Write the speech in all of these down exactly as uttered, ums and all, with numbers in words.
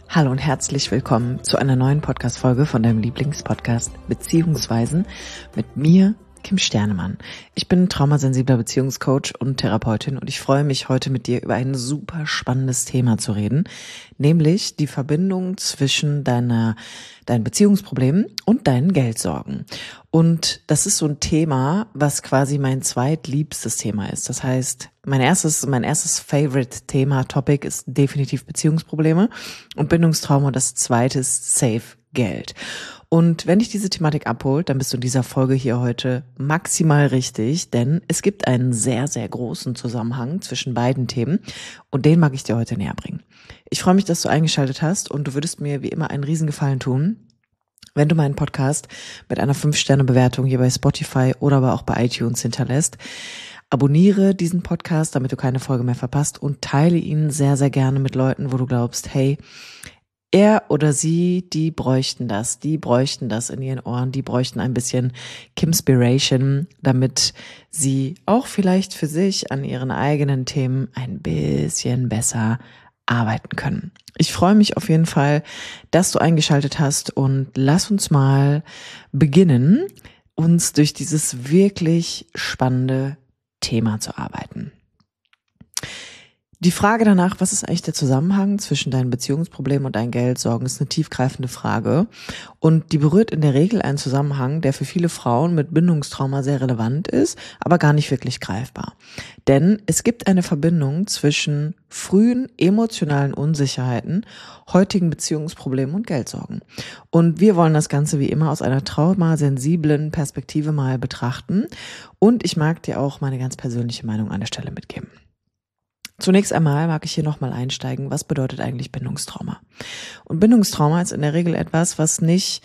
Hallo und herzlich willkommen zu einer neuen Podcast-Folge von deinem Lieblingspodcast Beziehungsweisen mit mir, Kim Sternemann. Ich bin traumasensibler Beziehungscoach und Therapeutin und ich freue mich, heute mit dir über ein super spannendes Thema zu reden, nämlich die Verbindung zwischen deiner, deinen Beziehungsproblemen und deinen Geldsorgen. Und das ist so ein Thema, was quasi mein zweitliebstes Thema ist. Das heißt, mein erstes, mein erstes Favorite-Thema, Topic ist definitiv Beziehungsprobleme und Bindungstrauma und das zweite ist Safe Geld. Und wenn dich diese Thematik abholt, dann bist du in dieser Folge hier heute maximal richtig, denn es gibt einen sehr, sehr großen Zusammenhang zwischen beiden Themen und den mag ich dir heute näher bringen. Ich freue mich, dass du eingeschaltet hast und du würdest mir wie immer einen Riesengefallen tun, wenn du meinen Podcast mit einer fünf Sterne Bewertung hier bei Spotify oder aber auch bei iTunes hinterlässt. Abonniere diesen Podcast, damit du keine Folge mehr verpasst und teile ihn sehr, sehr gerne mit Leuten, wo du glaubst, hey, er oder sie, die bräuchten das, die bräuchten das in ihren Ohren, die bräuchten ein bisschen Kimspiration, damit sie auch vielleicht für sich an ihren eigenen Themen ein bisschen besser arbeiten können. Ich freue mich auf jeden Fall, dass du eingeschaltet hast und lass uns mal beginnen, uns durch dieses wirklich spannende Thema zu arbeiten. Die Frage danach, was ist eigentlich der Zusammenhang zwischen deinen Beziehungsproblemen und deinen Geldsorgen, ist eine tiefgreifende Frage und die berührt in der Regel einen Zusammenhang, der für viele Frauen mit Bindungstrauma sehr relevant ist, aber gar nicht wirklich greifbar. Denn es gibt eine Verbindung zwischen frühen emotionalen Unsicherheiten, heutigen Beziehungsproblemen und Geldsorgen. Und wir wollen das Ganze wie immer aus einer traumasensiblen Perspektive mal betrachten und ich mag dir auch meine ganz persönliche Meinung an der Stelle mitgeben. Zunächst einmal mag ich hier nochmal einsteigen, was bedeutet eigentlich Bindungstrauma? Und Bindungstrauma ist in der Regel etwas, was nicht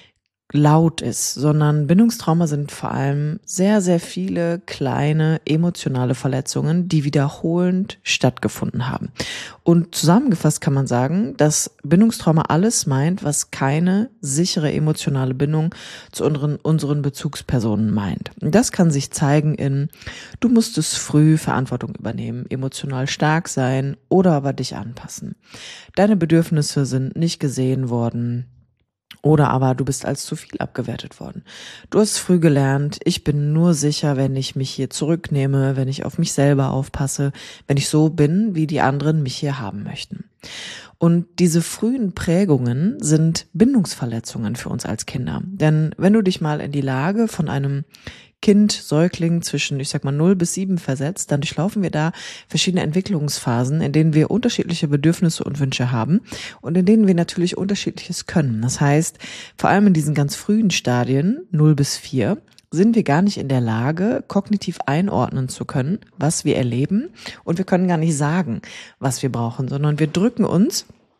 laut ist, sondern Bindungstrauma sind vor allem sehr, sehr viele kleine emotionale Verletzungen, die wiederholend stattgefunden haben. Und zusammengefasst kann man sagen, dass Bindungstrauma alles meint, was keine sichere emotionale Bindung zu unseren, unseren Bezugspersonen meint. Und das kann sich zeigen in, du musstest früh Verantwortung übernehmen, emotional stark sein oder aber dich anpassen. Deine Bedürfnisse sind nicht gesehen worden. Oder aber du bist als zu viel abgewertet worden. Du hast früh gelernt, ich bin nur sicher, wenn ich mich hier zurücknehme, wenn ich auf mich selber aufpasse, wenn ich so bin, wie die anderen mich hier haben möchten. Und diese frühen Prägungen sind Bindungsverletzungen für uns als Kinder. Denn wenn du dich mal in die Lage von einem Kind, Säugling zwischen, ich sag mal, null bis sieben versetzt, dann durchlaufen wir da verschiedene Entwicklungsphasen, in denen wir unterschiedliche Bedürfnisse und Wünsche haben und in denen wir natürlich Unterschiedliches können. Das heißt, vor allem in diesen ganz frühen Stadien, null bis vier, sind wir gar nicht in der Lage, kognitiv einordnen zu können, was wir erleben und wir können gar nicht sagen, was wir brauchen, sondern wir drücken uns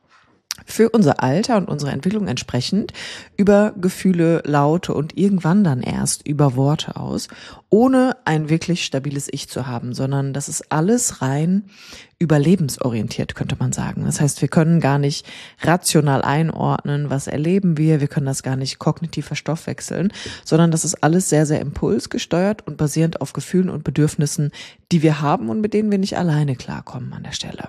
für unser Alter und unsere Entwicklung entsprechend über Gefühle, Laute und irgendwann dann erst über Worte aus, ohne ein wirklich stabiles Ich zu haben, sondern das ist alles rein überlebensorientiert, könnte man sagen. Das heißt, wir können gar nicht rational einordnen, was erleben wir, wir können das gar nicht kognitiv verstoffwechseln, sondern das ist alles sehr, sehr impulsgesteuert und basierend auf Gefühlen und Bedürfnissen, die wir haben und mit denen wir nicht alleine klarkommen an der Stelle.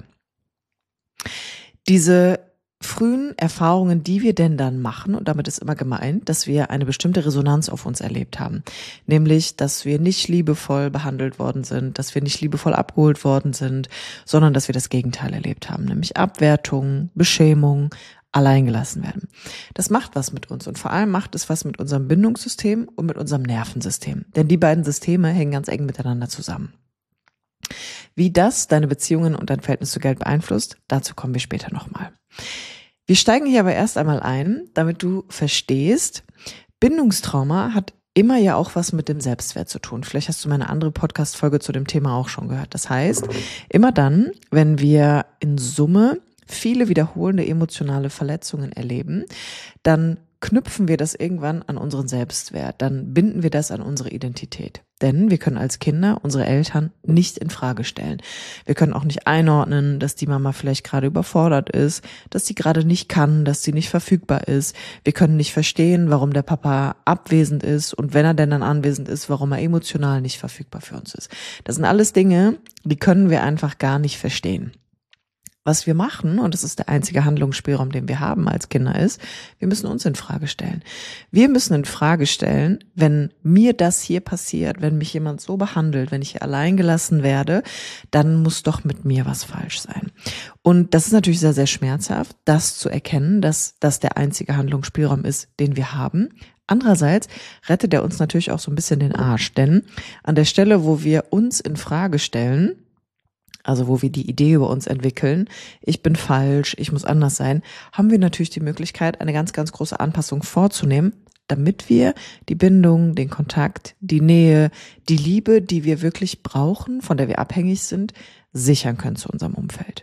Diese frühen Erfahrungen, die wir denn dann machen, und damit ist immer gemeint, dass wir eine bestimmte Resonanz auf uns erlebt haben, nämlich, dass wir nicht liebevoll behandelt worden sind, dass wir nicht liebevoll abgeholt worden sind, sondern dass wir das Gegenteil erlebt haben, nämlich Abwertung, Beschämung, alleingelassen werden. Das macht was mit uns und vor allem macht es was mit unserem Bindungssystem und mit unserem Nervensystem, denn die beiden Systeme hängen ganz eng miteinander zusammen. Wie das deine Beziehungen und dein Verhältnis zu Geld beeinflusst, dazu kommen wir später nochmal. Wir steigen hier aber erst einmal ein, damit du verstehst, Bindungstrauma hat immer ja auch was mit dem Selbstwert zu tun. Vielleicht hast du meine andere Podcast-Folge zu dem Thema auch schon gehört. Das heißt, immer dann, wenn wir in Summe viele wiederholende emotionale Verletzungen erleben, dann knüpfen wir das irgendwann an unseren Selbstwert, dann binden wir das an unsere Identität. Denn wir können als Kinder unsere Eltern nicht in Frage stellen. Wir können auch nicht einordnen, dass die Mama vielleicht gerade überfordert ist, dass sie gerade nicht kann, dass sie nicht verfügbar ist. Wir können nicht verstehen, warum der Papa abwesend ist und wenn er denn dann anwesend ist, warum er emotional nicht verfügbar für uns ist. Das sind alles Dinge, die können wir einfach gar nicht verstehen. was wir machen, und das ist der einzige Handlungsspielraum, den wir haben als Kinder, ist, wir müssen uns in Frage stellen. Wir müssen in Frage stellen, wenn mir das hier passiert, wenn mich jemand so behandelt, wenn ich hier allein gelassen werde, dann muss doch mit mir was falsch sein. Und das ist natürlich sehr, sehr schmerzhaft, das zu erkennen, dass das der einzige Handlungsspielraum ist, den wir haben. Andererseits rettet er uns natürlich auch so ein bisschen den Arsch, denn an der Stelle, wo wir uns in Frage stellen, also wo wir die Idee über uns entwickeln, ich bin falsch, ich muss anders sein, haben wir natürlich die Möglichkeit, eine ganz, ganz große Anpassung vorzunehmen, damit wir die Bindung, den Kontakt, die Nähe, die Liebe, die wir wirklich brauchen, von der wir abhängig sind, sichern können zu unserem Umfeld.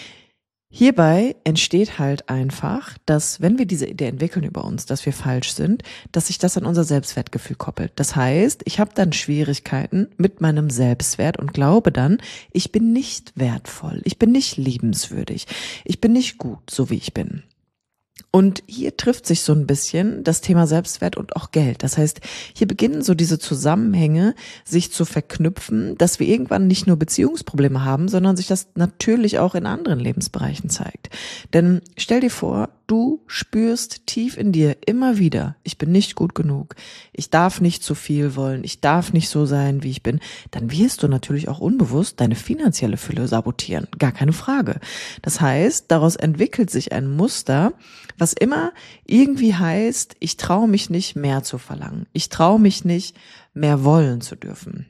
Hierbei entsteht halt einfach, dass wenn wir diese Idee entwickeln über uns, dass wir falsch sind, dass sich das an unser Selbstwertgefühl koppelt. Das heißt, ich habe dann Schwierigkeiten mit meinem Selbstwert und glaube dann, ich bin nicht wertvoll, ich bin nicht liebenswürdig, ich bin nicht gut, so wie ich bin. Und hier trifft sich so ein bisschen das Thema Selbstwert und auch Geld. Das heißt, hier beginnen so diese Zusammenhänge sich zu verknüpfen, dass wir irgendwann nicht nur Beziehungsprobleme haben, sondern sich das natürlich auch in anderen Lebensbereichen zeigt. Denn stell dir vor, du spürst tief in dir immer wieder, ich bin nicht gut genug, ich darf nicht zu viel wollen, ich darf nicht so sein, wie ich bin, dann wirst du natürlich auch unbewusst deine finanzielle Fülle sabotieren. Gar keine Frage. Das heißt, daraus entwickelt sich ein Muster, was immer irgendwie heißt, ich traue mich nicht mehr zu verlangen. Ich traue mich nicht mehr wollen zu dürfen.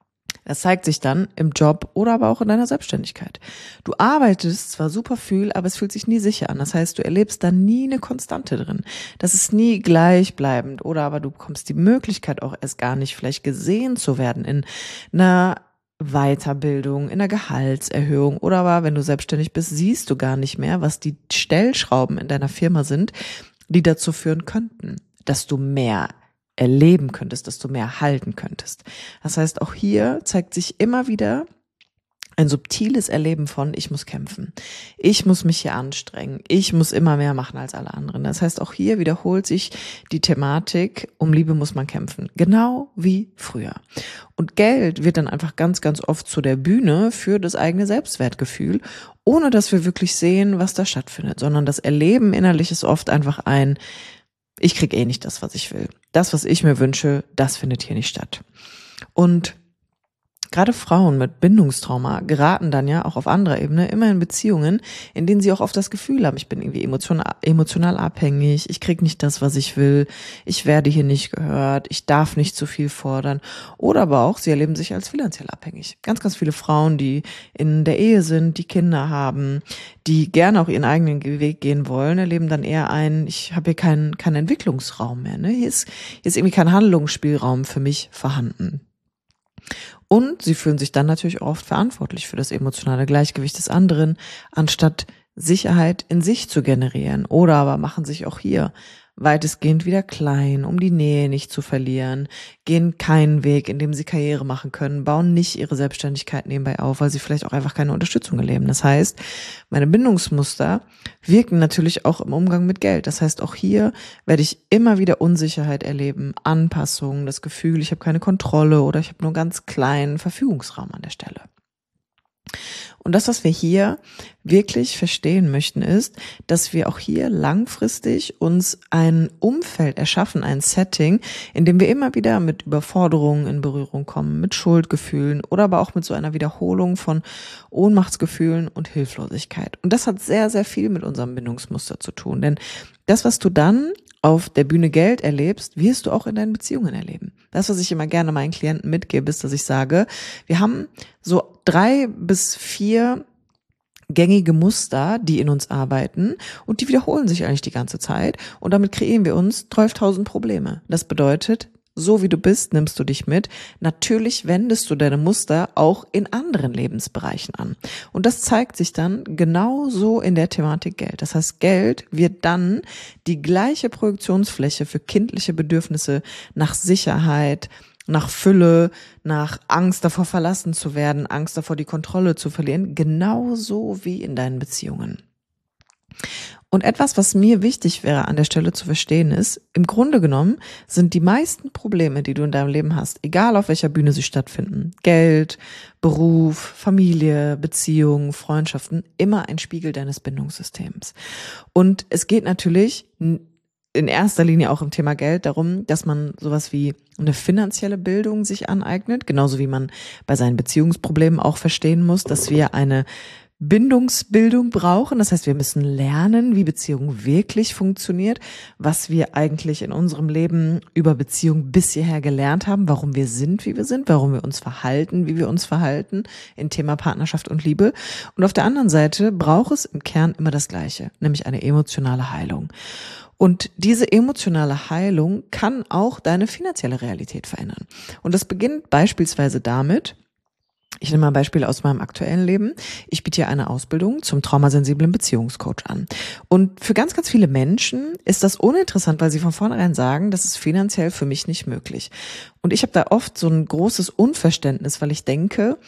Das zeigt sich dann im Job oder aber auch in deiner Selbstständigkeit. Du arbeitest zwar super viel, aber es fühlt sich nie sicher an. Das heißt, du erlebst da nie eine Konstante drin. Das ist nie gleichbleibend oder aber du bekommst die Möglichkeit auch erst gar nicht vielleicht gesehen zu werden in einer Weiterbildung, in einer Gehaltserhöhung oder aber, wenn du selbstständig bist, siehst du gar nicht mehr, was die Stellschrauben in deiner Firma sind, die dazu führen könnten, dass du mehr erleben könntest, dass du mehr halten könntest. Das heißt, auch hier zeigt sich immer wieder ein subtiles Erleben von, ich muss kämpfen, ich muss mich hier anstrengen, ich muss immer mehr machen als alle anderen. Das heißt, auch hier wiederholt sich die Thematik, um Liebe muss man kämpfen, genau wie früher. Und Geld wird dann einfach ganz, ganz oft zu der Bühne für das eigene Selbstwertgefühl, ohne dass wir wirklich sehen, was da stattfindet, sondern das Erleben innerlich ist oft einfach ein, ich krieg eh nicht das, was ich will. Das, was ich mir wünsche, das findet hier nicht statt. Und gerade Frauen mit Bindungstrauma geraten dann ja auch auf anderer Ebene immer in Beziehungen, in denen sie auch oft das Gefühl haben, ich bin irgendwie emotional, emotional abhängig, ich krieg nicht das, was ich will, ich werde hier nicht gehört, ich darf nicht zu viel fordern. Oder aber auch, sie erleben sich als finanziell abhängig. Ganz, ganz viele Frauen, die in der Ehe sind, die Kinder haben, die gerne auch ihren eigenen Weg gehen wollen, erleben dann eher ein, ich habe hier keinen keinen Entwicklungsraum mehr. Ne? Hier ist, hier ist irgendwie kein Handlungsspielraum für mich vorhanden. Und sie fühlen sich dann natürlich auch oft verantwortlich für das emotionale Gleichgewicht des anderen, anstatt Sicherheit in sich zu generieren. Oder aber machen sich auch hier weitestgehend wieder klein, um die Nähe nicht zu verlieren, gehen keinen Weg, in dem sie Karriere machen können, bauen nicht ihre Selbstständigkeit nebenbei auf, weil sie vielleicht auch einfach keine Unterstützung erleben. Das heißt, meine Bindungsmuster wirken natürlich auch im Umgang mit Geld. Das heißt, auch hier werde ich immer wieder Unsicherheit erleben, Anpassung, das Gefühl, ich habe keine Kontrolle oder ich habe nur einen ganz kleinen Verfügungsraum an der Stelle. Und das, was wir hier wirklich verstehen möchten, ist, dass wir auch hier langfristig uns ein Umfeld erschaffen, ein Setting, in dem wir immer wieder mit Überforderungen in Berührung kommen, mit Schuldgefühlen oder aber auch mit so einer Wiederholung von Ohnmachtsgefühlen und Hilflosigkeit. Und das hat sehr, sehr viel mit unserem Bindungsmuster zu tun, denn das, was du dann auf der Bühne Geld erlebst, wirst du auch in deinen Beziehungen erleben. Das, was ich immer gerne meinen Klienten mitgebe, ist, dass ich sage, wir haben so drei bis vier gängige Muster, die in uns arbeiten und die wiederholen sich eigentlich die ganze Zeit und damit kreieren wir uns zwölftausend Probleme. Das bedeutet, so wie du bist, nimmst du dich mit. Natürlich wendest du deine Muster auch in anderen Lebensbereichen an. Und das zeigt sich dann genauso in der Thematik Geld. Das heißt, Geld wird dann die gleiche Projektionsfläche für kindliche Bedürfnisse nach Sicherheit, nach Fülle, nach Angst davor verlassen zu werden, Angst davor die Kontrolle zu verlieren, genauso wie in deinen Beziehungen. Und etwas, was mir wichtig wäre an der Stelle zu verstehen ist, im Grunde genommen sind die meisten Probleme, die du in deinem Leben hast, egal auf welcher Bühne sie stattfinden, Geld, Beruf, Familie, Beziehungen, Freundschaften, immer ein Spiegel deines Bindungssystems. Und es geht natürlich in erster Linie auch im Thema Geld darum, dass man sowas wie eine finanzielle Bildung sich aneignet, genauso wie man bei seinen Beziehungsproblemen auch verstehen muss, dass wir eine Bindungsbildung brauchen. Das heißt, wir müssen lernen, wie Beziehung wirklich funktioniert, was wir eigentlich in unserem Leben über Beziehung bis hierher gelernt haben, warum wir sind, wie wir sind, warum wir uns verhalten, wie wir uns verhalten im Thema Partnerschaft und Liebe. Und auf der anderen Seite braucht es im Kern immer das Gleiche, nämlich eine emotionale Heilung. Und diese emotionale Heilung kann auch deine finanzielle Realität verändern. Und das beginnt beispielsweise damit, ich nehme mal ein Beispiel aus meinem aktuellen Leben. Ich biete hier eine Ausbildung zum traumasensiblen Beziehungscoach an. Und für ganz, ganz viele Menschen ist das uninteressant, weil sie von vornherein sagen, das ist finanziell für mich nicht möglich. Und ich habe da oft so ein großes Unverständnis, weil ich denke,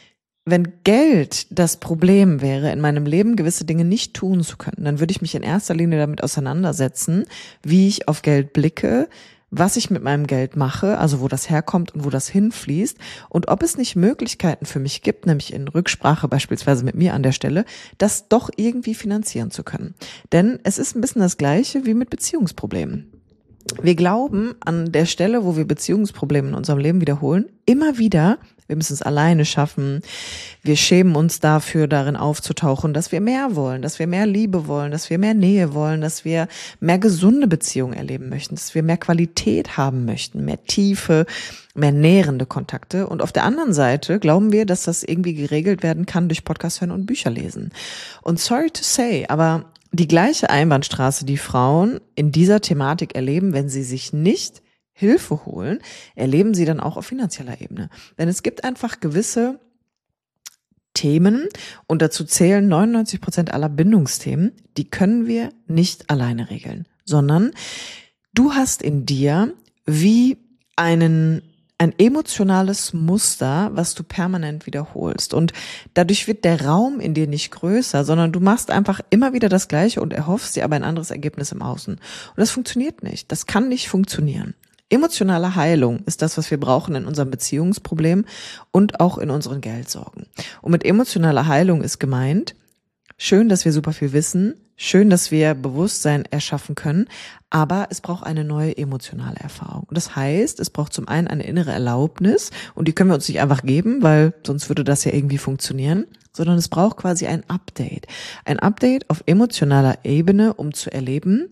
wenn Geld das Problem wäre, in meinem Leben gewisse Dinge nicht tun zu können, dann würde ich mich in erster Linie damit auseinandersetzen, wie ich auf Geld blicke, was ich mit meinem Geld mache, also wo das herkommt und wo das hinfließt und ob es nicht Möglichkeiten für mich gibt, nämlich in Rücksprache beispielsweise mit mir an der Stelle, das doch irgendwie finanzieren zu können. Denn es ist ein bisschen das Gleiche wie mit Beziehungsproblemen. Wir glauben an der Stelle, wo wir Beziehungsprobleme in unserem Leben wiederholen, immer wieder, wir müssen es alleine schaffen, wir schämen uns dafür, darin aufzutauchen, dass wir mehr wollen, dass wir mehr Liebe wollen, dass wir mehr Nähe wollen, dass wir mehr gesunde Beziehungen erleben möchten, dass wir mehr Qualität haben möchten, mehr Tiefe, mehr nährende Kontakte. Und auf der anderen Seite glauben wir, dass das irgendwie geregelt werden kann durch Podcast hören und Bücher lesen. Und sorry to say, aber die gleiche Einbahnstraße, die Frauen in dieser Thematik erleben, wenn sie sich nicht Hilfe holen, erleben sie dann auch auf finanzieller Ebene. Denn es gibt einfach gewisse Themen, und dazu zählen neunundneunzig Prozent aller Bindungsthemen, die können wir nicht alleine regeln, sondern du hast in dir wie einen ein emotionales Muster, was du permanent wiederholst. Und dadurch wird der Raum in dir nicht größer, sondern du machst einfach immer wieder das Gleiche und erhoffst dir aber ein anderes Ergebnis im Außen. Und das funktioniert nicht. Das kann nicht funktionieren. Emotionale Heilung ist das, was wir brauchen in unserem Beziehungsproblem und auch in unseren Geldsorgen. Und mit emotionaler Heilung ist gemeint, schön, dass wir super viel wissen, schön, dass wir Bewusstsein erschaffen können, aber es braucht eine neue emotionale Erfahrung. Und das heißt, es braucht zum einen eine innere Erlaubnis, und die können wir uns nicht einfach geben, weil sonst würde das ja irgendwie funktionieren, sondern es braucht quasi ein Update. Ein Update auf emotionaler Ebene, um zu erleben,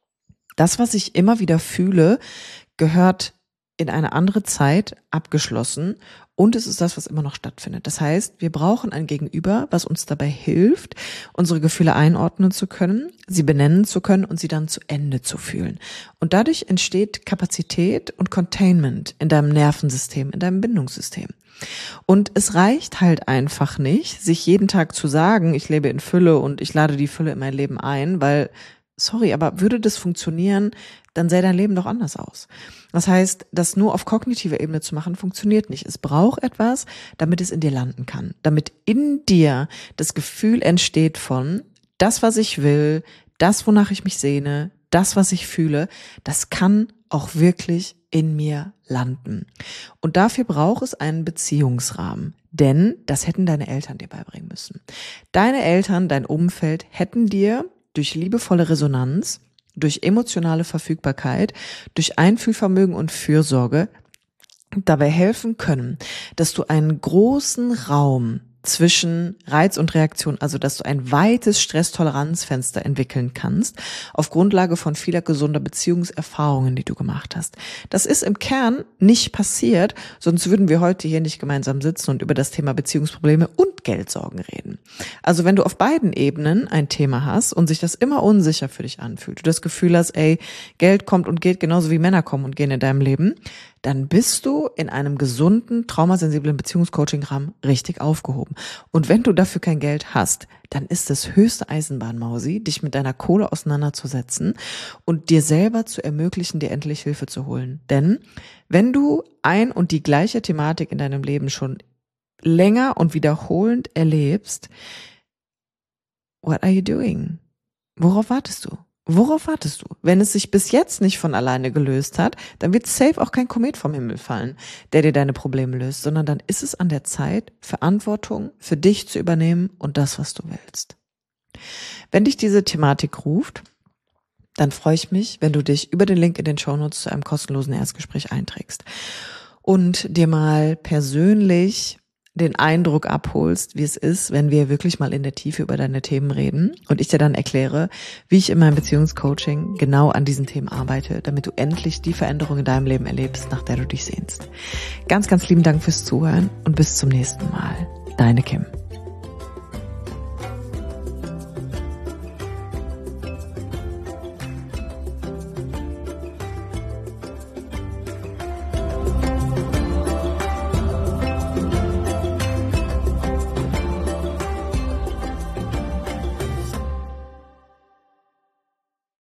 das, was ich immer wieder fühle, gehört in eine andere Zeit abgeschlossen, und es ist das, was immer noch stattfindet. Das heißt, wir brauchen ein Gegenüber, was uns dabei hilft, unsere Gefühle einordnen zu können, sie benennen zu können und sie dann zu Ende zu fühlen. Und dadurch entsteht Kapazität und Containment in deinem Nervensystem, in deinem Bindungssystem. Und es reicht halt einfach nicht, sich jeden Tag zu sagen, ich lebe in Fülle und ich lade die Fülle in mein Leben ein, weil, sorry, aber würde das funktionieren, dann sähe dein Leben doch anders aus. Das heißt, das nur auf kognitiver Ebene zu machen, funktioniert nicht. Es braucht etwas, damit es in dir landen kann. Damit in dir das Gefühl entsteht von, das, was ich will, das, wonach ich mich sehne, das, was ich fühle, das kann auch wirklich in mir landen. Und dafür braucht es einen Beziehungsrahmen. Denn das hätten deine Eltern dir beibringen müssen. Deine Eltern, dein Umfeld hätten dir durch liebevolle Resonanz, durch emotionale Verfügbarkeit, durch Einfühlvermögen und Fürsorge dabei helfen können, dass du einen großen Raum zwischen Reiz und Reaktion, also dass du ein weites Stresstoleranzfenster entwickeln kannst, auf Grundlage von vieler gesunder Beziehungserfahrungen, die du gemacht hast. Das ist im Kern nicht passiert, sonst würden wir heute hier nicht gemeinsam sitzen und über das Thema Beziehungsprobleme und Geldsorgen reden. Also wenn du auf beiden Ebenen ein Thema hast und sich das immer unsicher für dich anfühlt, du das Gefühl hast, ey, Geld kommt und geht genauso wie Männer kommen und gehen in deinem Leben, dann bist du in einem gesunden, traumasensiblen Beziehungscoaching-Rahmen richtig aufgehoben. Und wenn du dafür kein Geld hast, dann ist es höchste Eisenbahn, Mausi, dich mit deiner Kohle auseinanderzusetzen und dir selber zu ermöglichen, dir endlich Hilfe zu holen. Denn wenn du ein und die gleiche Thematik in deinem Leben schon länger und wiederholend erlebst, what are you doing? Worauf wartest du? Worauf wartest du? Wenn es sich bis jetzt nicht von alleine gelöst hat, dann wird safe auch kein Komet vom Himmel fallen, der dir deine Probleme löst, sondern dann ist es an der Zeit, Verantwortung für dich zu übernehmen und das, was du willst. Wenn dich diese Thematik ruft, dann freue ich mich, wenn du dich über den Link in den Shownotes zu einem kostenlosen Erstgespräch einträgst und dir mal persönlich den Eindruck abholst, wie es ist, wenn wir wirklich mal in der Tiefe über deine Themen reden und ich dir dann erkläre, wie ich in meinem Beziehungscoaching genau an diesen Themen arbeite, damit du endlich die Veränderung in deinem Leben erlebst, nach der du dich sehnst. Ganz, ganz lieben Dank fürs Zuhören und bis zum nächsten Mal. Deine Kim.